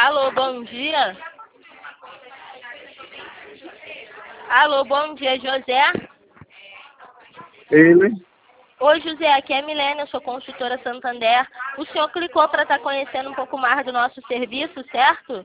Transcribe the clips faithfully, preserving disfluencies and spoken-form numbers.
Alô, bom dia. Alô, bom dia, José. Ele? Oi, José, aqui é a Milena, eu sou consultora Santander. O senhor clicou para estar conhecendo um pouco mais do nosso serviço, certo?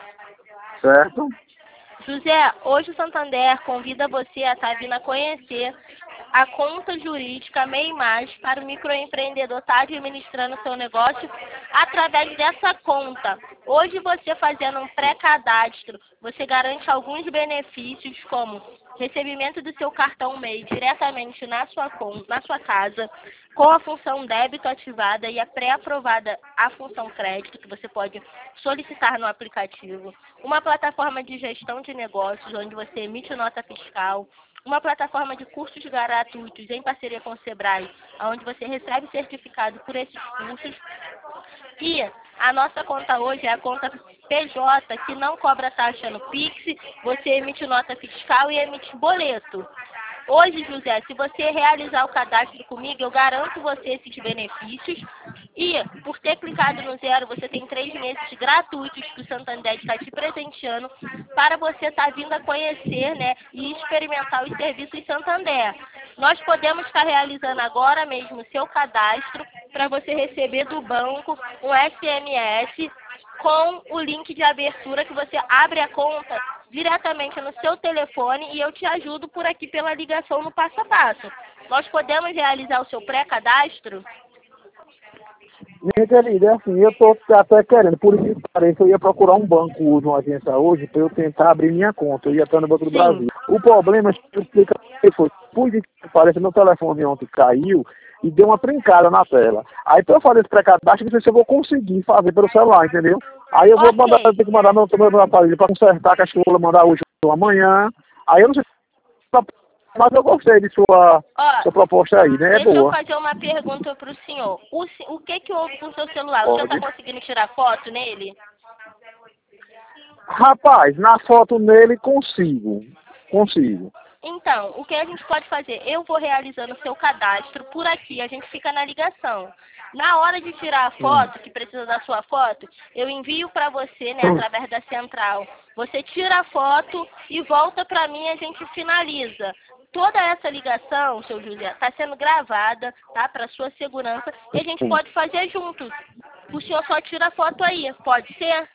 Certo? José, hoje o Santander convida você a estar vindo a conhecer a conta jurídica MEI Mais para o microempreendedor estar administrando seu negócio através dessa conta. Hoje você fazendo um pré-cadastro, você garante alguns benefícios como recebimento do seu cartão MEI diretamente na sua conta, na sua casa, com a função débito ativada e a pré-aprovada a função crédito, que você pode solicitar no aplicativo, uma plataforma de gestão de negócios, onde você emite nota fiscal, uma plataforma de cursos gratuitos em parceria com o Sebrae, onde você recebe certificado por esses cursos. E a nossa conta hoje é a conta P J, que não cobra taxa no Pix, você emite nota fiscal e emite boleto. Hoje, José, se você realizar o cadastro comigo, eu garanto você esses benefícios. E, por ter clicado no zero, você tem três meses gratuitos que o Santander está te presenteando para você estar vindo a conhecer, né, e experimentar os serviços Santander. Nós podemos estar realizando agora mesmo o seu cadastro para você receber do banco um S M S com o link de abertura que você abre a conta diretamente no seu telefone e eu te ajudo por aqui pela ligação no passo a passo. Nós podemos realizar o seu pré-cadastro? Minha querida, é assim, eu estou até querendo, por isso que parece, eu ia procurar um banco hoje, uma agência hoje, para eu tentar abrir minha conta, eu ia estar no Banco do Sim. Brasil. O problema é que eu explico foi, por isso que parece, meu telefone ontem caiu e deu uma trincada na tela. Aí para eu fazer esse pré-cadastro, não sei se eu vou conseguir fazer pelo celular, entendeu? Aí eu vou Ok. mandar, eu tenho que mandar meu, meu aparelho para consertar, que acho que eu vou mandar hoje ou amanhã. Aí eu não sei se... Mas eu gostei de sua, Ó, sua proposta aí, né? É deixa eu boa. fazer uma pergunta para o senhor. O, se- o que que houve com o seu celular? O senhor Pode. está conseguindo tirar foto nele? Rapaz, na foto nele consigo. Consigo. Então, o que a gente pode fazer? Eu vou realizando o seu cadastro por aqui, a gente fica na ligação. Na hora de tirar a foto, que precisa da sua foto, eu envio para você, né, através da central. Você tira a foto e volta para mim e a gente finaliza. Toda essa ligação, seu José, está sendo gravada, tá, para sua segurança, e a gente Sim. pode fazer juntos. O senhor só tira a foto aí, pode ser?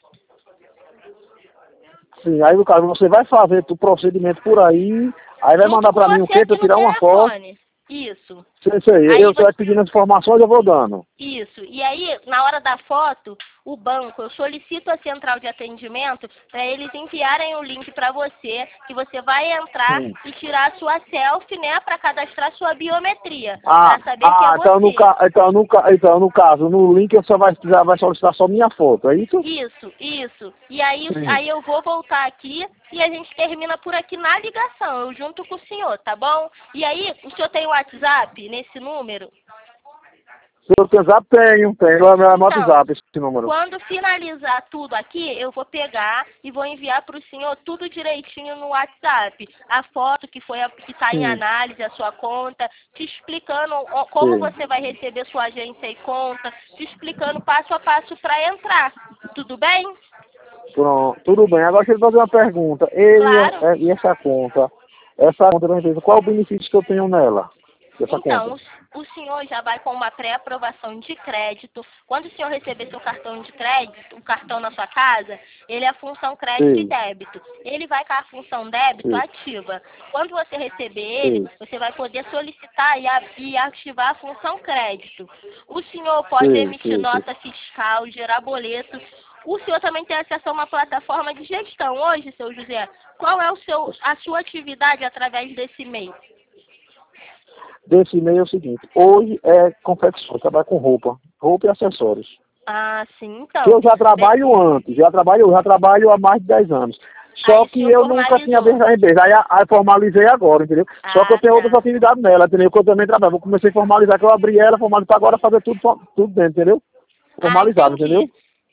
Sim, aí no caso você vai fazer o procedimento por aí, aí vai Junto mandar com pra mim o você quê? Pra eu aqui no tirar uma foto. telefone. Isso. Sei, sei. Aí Eu você... vai pedindo as informações, eu vou dando. Isso. E aí, na hora da foto, o banco, eu solicito a central de atendimento para eles enviarem o link para você, que você vai entrar Sim. e tirar a sua selfie, né, para cadastrar sua biometria, Ah, para saber que é ah então, no você. ca... então, no ca... então no caso, no link eu só vai, já vai solicitar só minha foto, é isso? Isso, isso. E aí, Sim. aí eu vou voltar aqui e a gente termina por aqui na ligação, eu junto com o senhor, tá bom? E aí, o senhor tem o WhatsApp nesse número? Seu WhatsApp tenho, tenho, é meu Então, WhatsApp esse número. quando finalizar tudo aqui, eu vou pegar e vou enviar para o senhor tudo direitinho no WhatsApp. A foto que foi a, que está em Sim. análise, a sua conta, te explicando ó, como Sim. você vai receber sua agência e conta, te explicando passo a passo para entrar. Tudo bem? Pronto, tudo bem. Agora deixa eu fazer uma pergunta. Ele, Claro. é- e essa conta, essa conta da empresa, qual é o benefício que eu tenho nela? Dessa Então, conta? o, o senhor já vai com uma pré-aprovação de crédito. Quando o senhor receber seu cartão de crédito, o cartão na sua casa, ele é a função crédito Sim. e débito. Ele vai com a função débito Sim. ativa. Quando você receber ele, Sim. você vai poder solicitar e, a- e ativar a função crédito. O senhor pode Sim, emitir sim, nota fiscal, gerar boleto. O senhor também tem acesso a uma plataforma de gestão. Hoje, seu José, qual é o seu, a sua atividade através desse e-mail? Desse e-mail é o seguinte, hoje é confecção, eu trabalho com roupa, roupa e acessórios. Ah, sim, Que então. eu já trabalho antes, já trabalho, já trabalho há mais de dez anos. Só Aí o que senhor eu nunca tinha formalizou. visto a empresa, aí, aí formalizei agora, entendeu? Só que eu Ah, tenho tá. outras atividades nela, entendeu? Que eu também trabalho. Eu comecei a formalizar, que eu abri ela, formalizar agora fazer tudo, tudo dentro, entendeu? Ah, Formalizado, entendi. entendeu?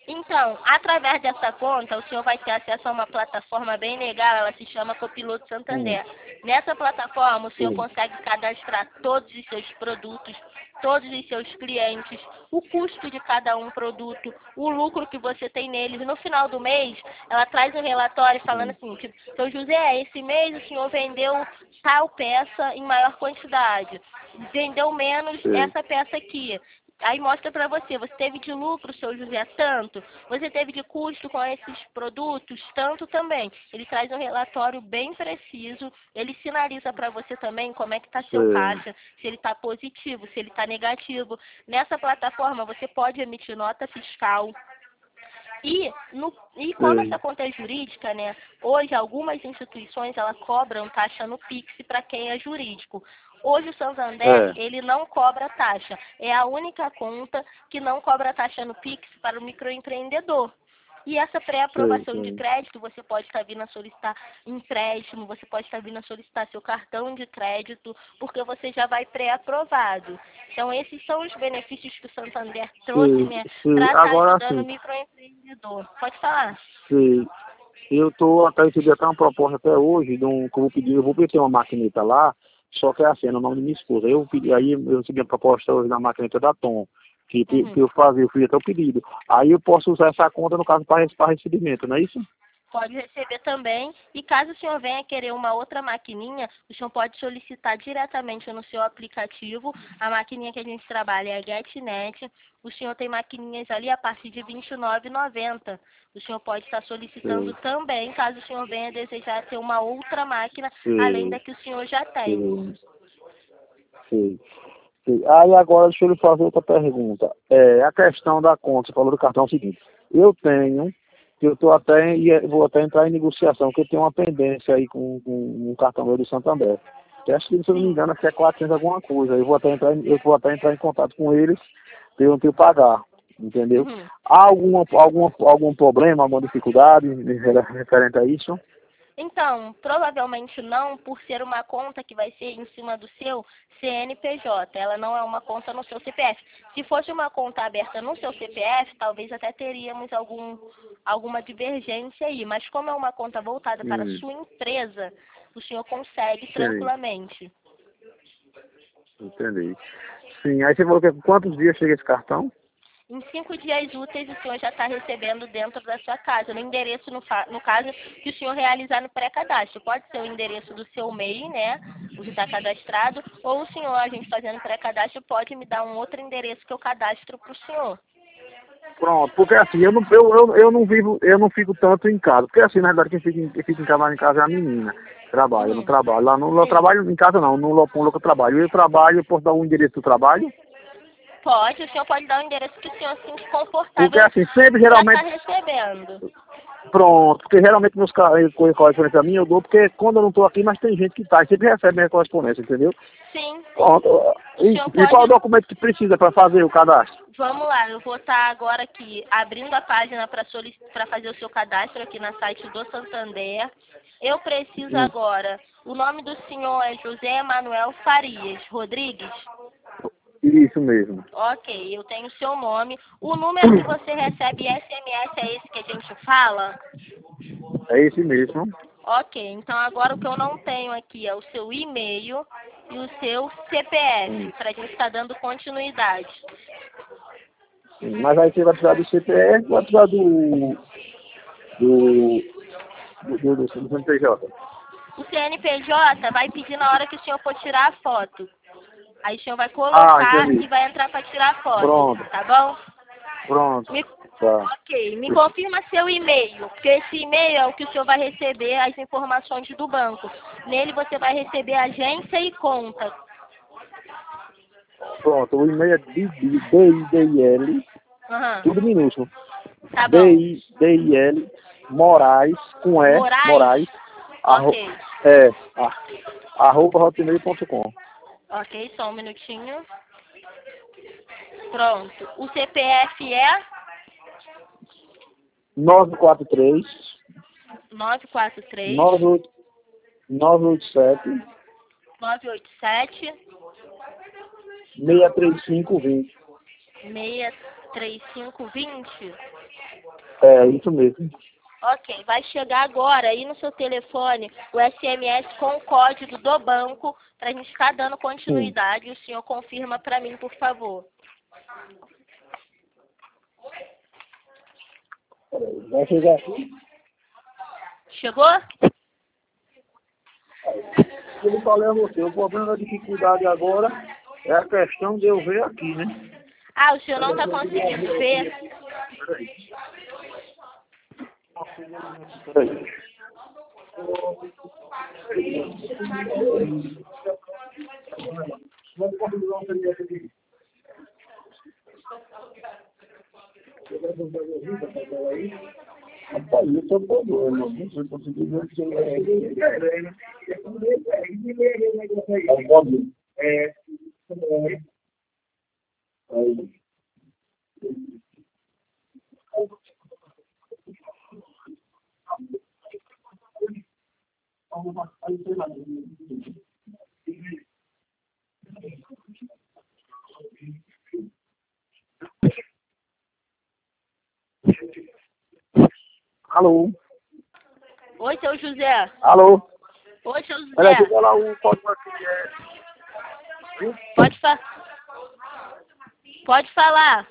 Então, através dessa conta, o senhor vai ter acesso a uma plataforma bem legal, ela se chama Copiloto Santander. Hum. Nessa plataforma, o senhor Sim. consegue cadastrar todos os seus produtos, todos os seus clientes, o custo de cada um produto, o lucro que você tem neles. No final do mês, ela traz um relatório falando assim, tipo, seu José, esse mês o senhor vendeu tal peça em maior quantidade, vendeu menos Sim. essa peça aqui. Aí mostra para você, você teve de lucro, seu José, tanto, você teve de custo com esses produtos, tanto também. Ele traz um relatório bem preciso, ele sinaliza para você também como é que está seu Sim. caixa, se ele está positivo, se ele está negativo. Nessa plataforma você pode emitir nota fiscal. E, no, e como Sim. essa conta é jurídica, né? Hoje algumas instituições elas cobram taxa no Pix para quem é jurídico. Hoje o Santander, É. ele não cobra taxa. É a única conta que não cobra taxa no Pix para o microempreendedor. E essa pré-aprovação Sim, de sim. crédito, você pode estar vindo a solicitar empréstimo, você pode estar vindo a solicitar seu cartão de crédito, porque você já vai pré-aprovado. Então, esses são os benefícios que o Santander trouxe, Sim, né, sim. para estar Agora ajudando o sim. microempreendedor. Pode falar. Sim. Eu tô até recebi até uma proposta até hoje de um que eu vou pedir, eu vou pedir uma maquineta lá, só que é assim, é no nome de minha esposa. Eu pedi, aí eu recebi a proposta hoje da maquineta da Tom, que, que Uhum. eu fazia, eu fiz até o pedido. Aí eu posso usar essa conta, no caso, para recebimento, não é isso? Pode receber também. E caso o senhor venha querer uma outra maquininha, o senhor pode solicitar diretamente no seu aplicativo. A maquininha que a gente trabalha é a GetNet. O senhor tem maquininhas ali a partir de vinte e nove reais e noventa centavos. O senhor pode estar solicitando Sim, também, caso o senhor venha desejar ter uma outra máquina, além sim, da que o senhor já tem. sim, sim. Sim. Aí agora deixa eu lhe fazer outra pergunta. É, a questão da conta, você falou do cartão é o seguinte, eu tenho, que eu tô até, e vou até entrar em negociação, porque eu tenho uma pendência aí com, com um cartão meu do Santander. Que acho que, se eu não me Sim. engano, acho que é quatrocentos alguma coisa. Eu vou até entrar, em- eu vou até entrar em contato com eles, para eu não ter que pagar, entendeu? Uhum. Há alguma, alguma, algum problema, alguma dificuldade referente a isso? Então, provavelmente não, por ser uma conta que vai ser em cima do seu C N P J. Ela não é uma conta no seu C P F. Se fosse uma conta aberta no seu C P F, talvez até teríamos algum, alguma divergência aí. Mas como é uma conta voltada para a Hum, sua empresa, o senhor consegue sim, tranquilamente. entendi. Sim, aí você falou que quantos dias chega esse cartão? Em cinco dias úteis, o senhor já está recebendo dentro da sua casa, no endereço, no, fa- no caso, que o senhor realizar no pré-cadastro. Pode ser o endereço do seu M E I, né, o que está cadastrado, ou o senhor, a gente fazendo pré-cadastro, pode me dar um outro endereço que eu cadastro para o senhor. Pronto, porque assim, eu não, eu, eu, eu não vivo, eu não fico tanto em casa, porque assim, na verdade, quem fica, em- quem fica em casa, lá em casa é a menina, trabalha, eu não Uhum. trabalho, lá no, eu Sim. trabalho em casa não, no local que eu trabalho, eu trabalho, eu posso dar o endereço do trabalho, Pode, o senhor pode dar o endereço que o senhor se sinta porque confortável assim, sempre, para estar geralmente, recebendo. pronto, porque geralmente meus ca- eh, co- correspondência a mim eu dou, porque quando eu não estou aqui, mas tem gente que tá, e sempre recebe minha correspondência, entendeu? Sim, Pronto, o e, senhor e qual é o pode. documento que precisa para fazer o cadastro? Vamos lá, eu vou estar agora aqui abrindo a página para para fazer o seu cadastro aqui na site do Santander. Eu preciso Hum, agora, o nome do senhor é José Emanuel Farias Rodrigues? isso mesmo, Ok, eu tenho o seu nome. O número que você recebe S M S é esse que a gente fala? é esse mesmo. Ok, então agora o que eu não tenho aqui é o seu e-mail e o seu C P F, Hum. para a gente estar dando continuidade. Mas aí você vai precisar do C P F, vai precisar do, do, do, do, do C N P J. O C N P J vai pedir na hora que o senhor for tirar a foto. Aí o senhor vai Ah, colocar entendi. e vai entrar para tirar a foto, Pronto, tá bom? pronto. Me, Tá. ok, me confirma seu e-mail, porque esse e-mail é o que o senhor vai receber as informações do banco. Nele você vai receber agência e conta. Pronto, o e-mail é D I D I L, Aham, tudo minúsculo. tá D bom. I D I L, Moraes, com E, Moraes? Moraes, arro, Ok, é, a, arroba hotmail ponto com. ok, só um minutinho. Pronto. O C P F é nove quatro três, nove quatro três, nove oito nove oito sete, nove oito sete, seis três cinco dois zero. seis três cinco dois zero. É, isso mesmo. Ok, vai chegar agora aí no seu telefone o S M S com o código do banco para a gente ficar dando continuidade. Sim. O senhor confirma para mim, por favor. Vai chegar aqui. Chegou? Eu falei a você, o problema da dificuldade agora é a questão de eu ver aqui, né? Ah, o senhor não está conseguindo ver? Peraí. Rapaz, eu tô problema, não sei conseguir ver o que é. É. Aí. Alô? Oi, seu José. Alô? Oi, seu José. Olha, chega lá o código aqui. É... Pode, fa... Pode falar.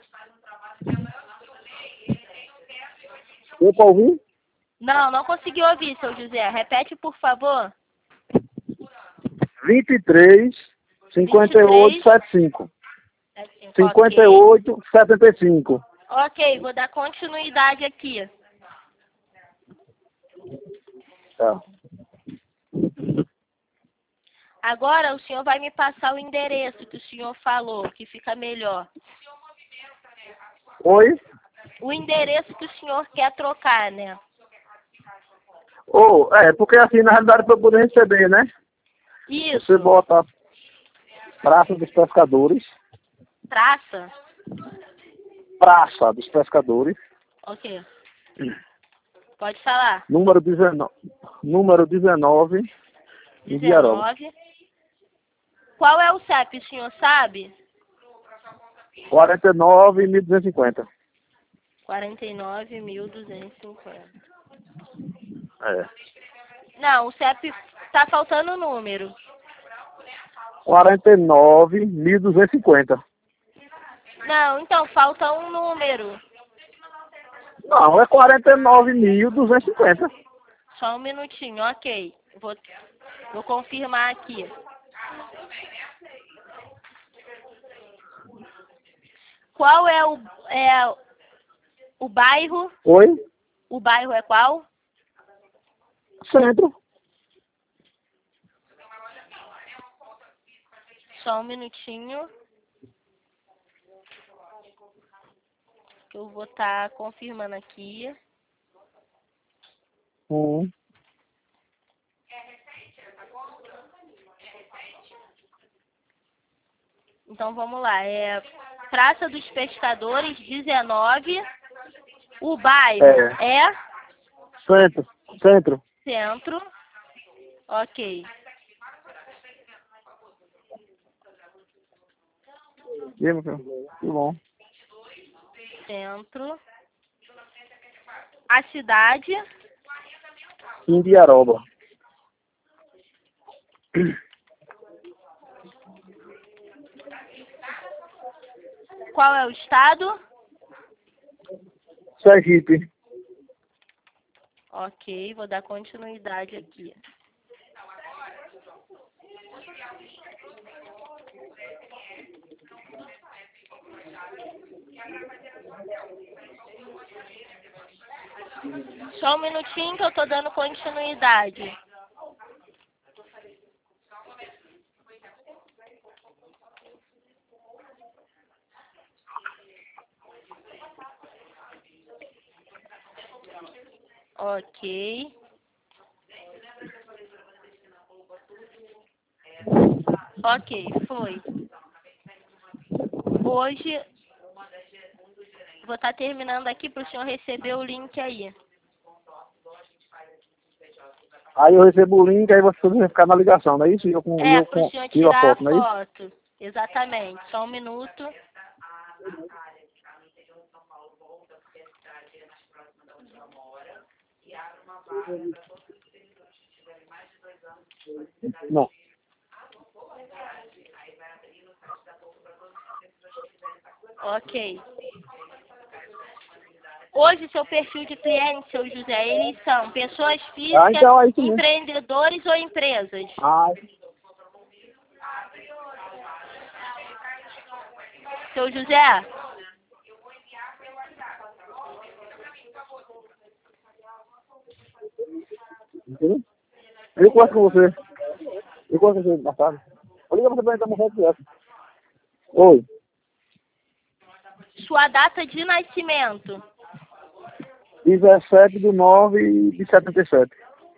Deu pra ouvir? Não, não consegui ouvir, seu José. Repete, por favor. vinte e três, cinquenta e oito, setenta e cinco. cinquenta e oito, setenta e cinco. Ok, vou dar continuidade aqui. Tá. Agora o senhor vai me passar o endereço que o senhor falou, que fica melhor. Oi? O endereço que o senhor quer trocar, né? Oh, é, porque assim, na realidade, para poder receber, né? Isso. Você bota Praça dos Pescadores. Praça? Praça dos Pescadores. Ok. Pode falar. Número dezenove. Número dezenove. dezenove. Qual é o C E P, o senhor sabe? quarenta e nove mil duzentos e cinquenta. quarenta e nove mil duzentos e cinquenta. É. Não, o C E P tá faltando o número. quarenta e nove mil duzentos e cinquenta. Não, então falta um número. Não, é quarenta e nove mil duzentos e cinquenta. Só um minutinho, ok. Vou, vou confirmar aqui. Qual é o, é o bairro? Oi? O bairro é qual? Centro. Só um minutinho. Que eu vou estar tá confirmando aqui. Hum. Então vamos lá. É Praça dos Pescadores, dezenove. O bairro é, é... Centro. Centro. Centro. Ok. E aí, meu filho? Tudo bom. Centro. A cidade. Indiaroba. Qual é o estado? Sergipe. Ok, vou dar continuidade aqui. Só um minutinho que eu tô dando continuidade. Ok. Ok, foi. Hoje, vou estar terminando aqui para o senhor receber o link aí. Aí eu recebo o link, aí você vai ficar na ligação, não é isso? E eu, com, É, eu para o com, senhor tiro a tirar foto, a não é isso? foto. Exatamente. Só um minuto. Não. Ok. Hoje, seu perfil de cliente, seu José, eles são pessoas físicas, Ah, então, aí sim. empreendedores ou empresas? Ah, Seu José? entendeu? Eu converso com você. Eu converso com você na tarde. Eu ligo pra você perguntar uma foto dessa. Oi. Sua data de nascimento? dezessete de nove de setenta e sete.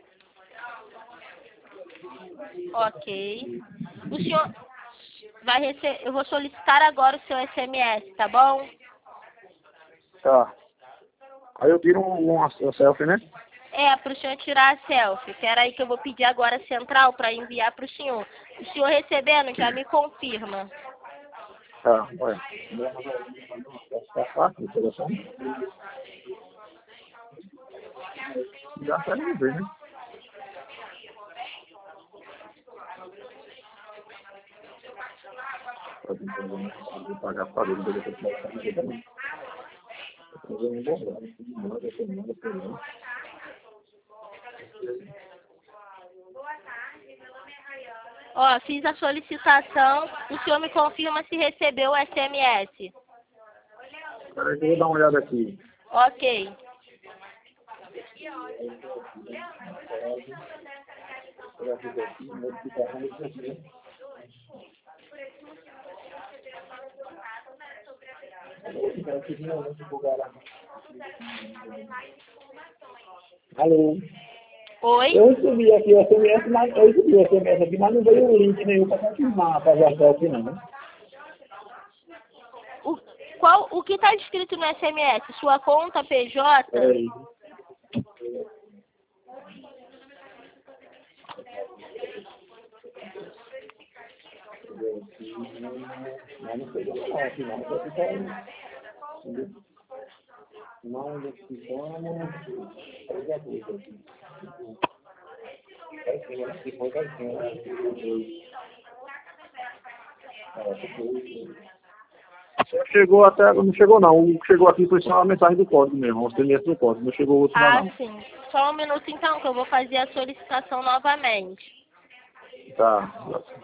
Ok. O senhor vai receber... Eu vou solicitar agora o seu S M S, tá bom? Tá. Aí eu tiro um, uma, uma selfie, né? É, para o senhor tirar a selfie. Espera aí que eu vou pedir agora a central para enviar para o senhor. O senhor recebendo, já me confirma. Tá, olha. Tá fácil, o telefone. Já tá de ver, né? Vou pagar para ele, vou ter que pagar para ele também. Vou fazer um bom plano. Ó, fiz a solicitação. O senhor me confirma se recebeu o S M S. Espera aí que eu vou dar uma olhada aqui. Ok. Alô? Oi? Eu recebi aqui o S M S, mas eu recebi o S M S aqui, mas não veio o link nenhum para confirmar, para ver a selfie não, né? O, qual, o que está escrito no S M S? Sua conta P J? Peraí. Não, não sei não, aqui não, só que tá... Não identificamos... Três adultos aqui. Vai sim, acho que foi, vai sim. Chegou até, não chegou não, o que chegou aqui foi só a mensagem do código mesmo, o S M S do código, não chegou outro Ah, não. sim. Só um minuto então, que eu vou fazer a solicitação novamente. Tá.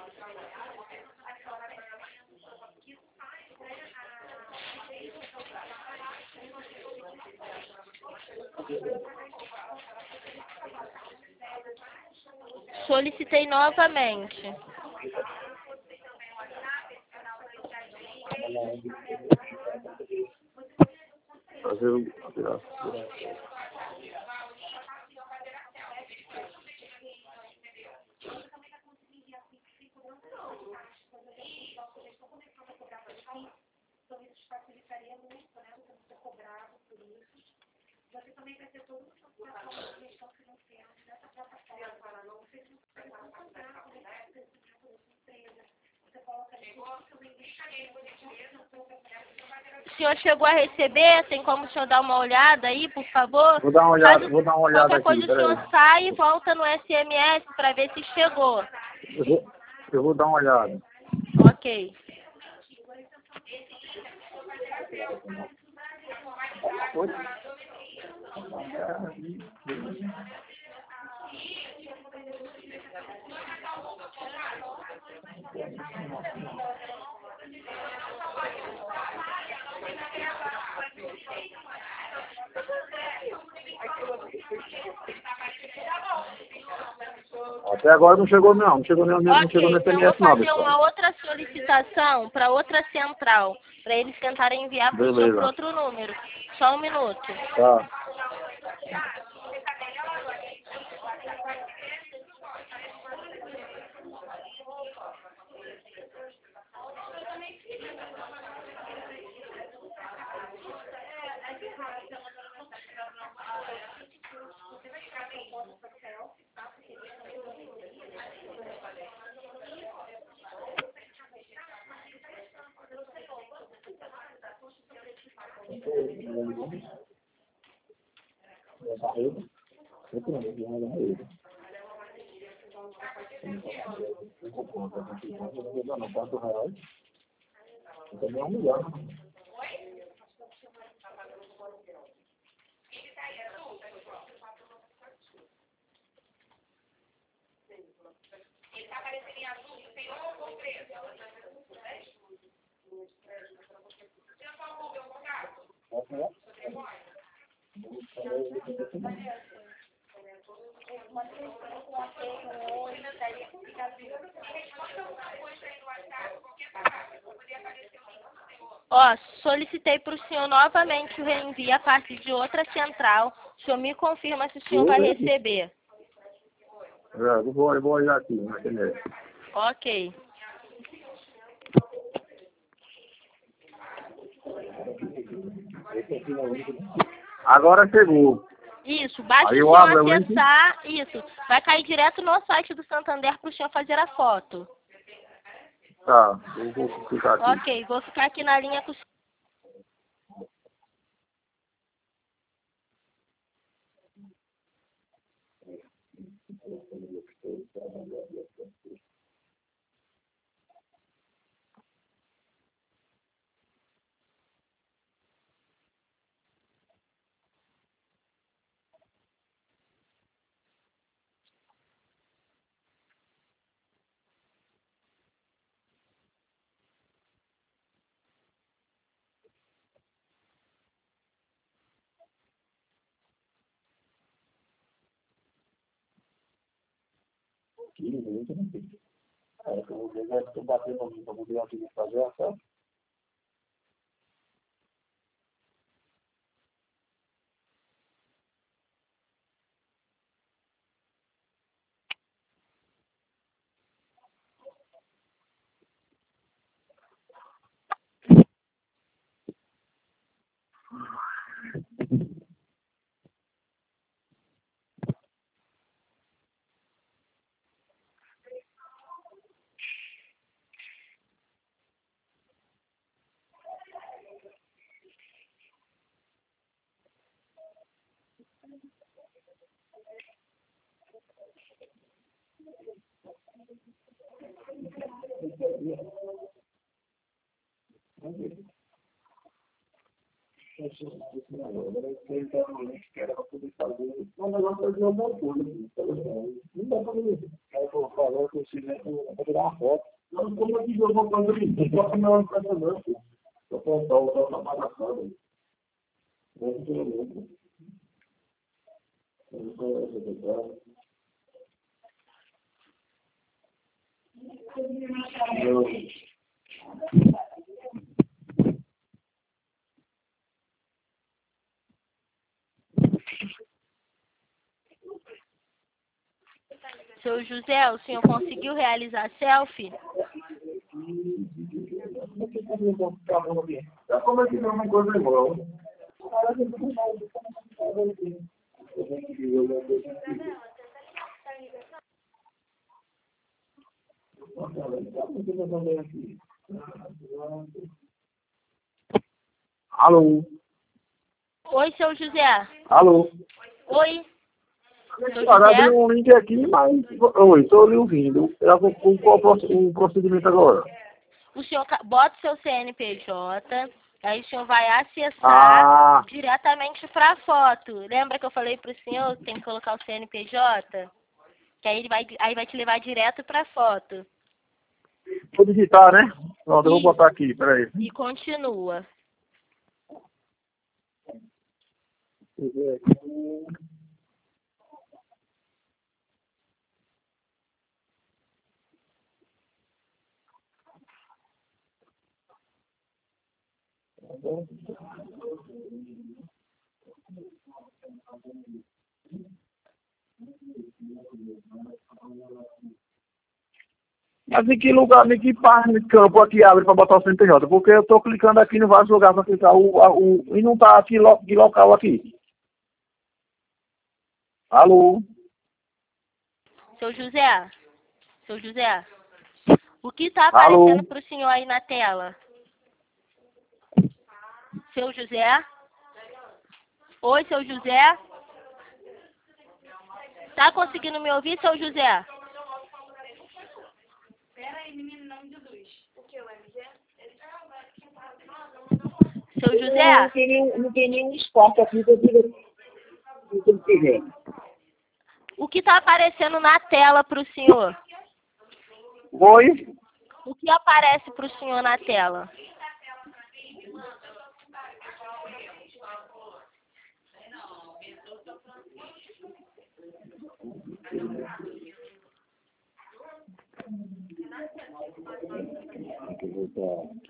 Solicitei novamente. Fazer o... O senhor chegou a receber? Tem como o senhor dar uma olhada aí, por favor? Vou dar uma olhada, Caso vou dar uma olhada qualquer aqui, coisa o peraí. senhor sai e volta no S M S para ver se chegou. Eu vou, eu vou dar uma olhada. Ok. Oi? Até agora não chegou não, não chegou nem não Ok, chegou no então eu vou S M S não, fazer uma pessoal. outra solicitação para outra central, para eles tentarem enviar para o senhor Beleza. para outro número. Só um minuto. Tá. Eu tenho que arranjar ele. Eu concordo, eu vou dar quatro reais. Também é um milhão. Ele tá aparecendo em azul, tem um ou preto. Você não falou meu contato? Ó, solicitei para o senhor novamente o reenvio a partir de outra central. O senhor me confirma se o senhor vai receber. É, eu vou, eu vou olhar aqui na internet. Ok. Agora chegou. Isso, basta Aí o eu senhor abro, eu acessar, isso, vai cair direto no site do Santander para o senhor fazer a foto. Tá, eu vou ficar aqui. Ok, vou ficar aqui na linha com o senhor. É, que eu vou eu bater no mim para poder aqui fazer a festa. Ele tá no link que era para poder fazer. Não, mas eu fazer uma coisa. Não dá para ver. Aí eu vou falar que eu sei que eu vou tirar uma foto. Não, como é que eu vou fazer isso? Só que não é para não. Só para dar o tal da palhaçada. Não tem louco. Eu vou fazer. Seu José, o senhor conseguiu realizar a selfie? Já como é que não é uma coisa igual? Alô? Oi, seu José. Alô? Oi, seu Cara, abri José. um link aqui, mas... Oi, estou lhe ouvindo. Eu vou com qual o procedimento agora? O senhor ca- bota o seu C N P J, aí o senhor vai acessar Ah, diretamente para a foto. Lembra que eu falei para o senhor que tem que colocar o C N P J? Que aí, ele vai, aí vai te levar direto para a foto. vou digitar, né? Pronto, eu vou Isso. botar aqui, peraí. E continua. Mas em que lugar, em que parte de campo aqui abre para botar o C N P J? Porque eu estou clicando aqui em vários lugares para clicar o, a- o... E não está aqui lo, que local aqui. Alô? Seu José, seu José, o que está Alô? aparecendo para o senhor aí na tela? Seu José? Oi, seu José? Tá conseguindo me ouvir, seu José? Pera aí, menino, em nome de Jesus. O que, o M G? Seu Não, José? não tem nenhum, não tem nenhum espaço aqui que eu diga o que quiser. O que tá aparecendo na tela pro senhor? Oi? O que aparece pro senhor na tela? Tem que voltar.